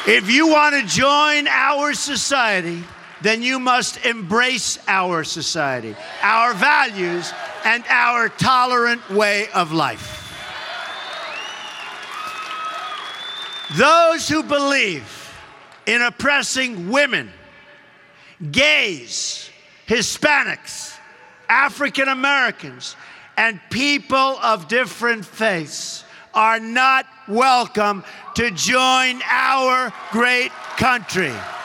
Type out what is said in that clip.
If you want to join our society, then you must embrace our society, our values, and our tolerant way of life. Those who believe in oppressing women, gays, Hispanics, African Americans, and people of different faiths are not welcome to join our great country.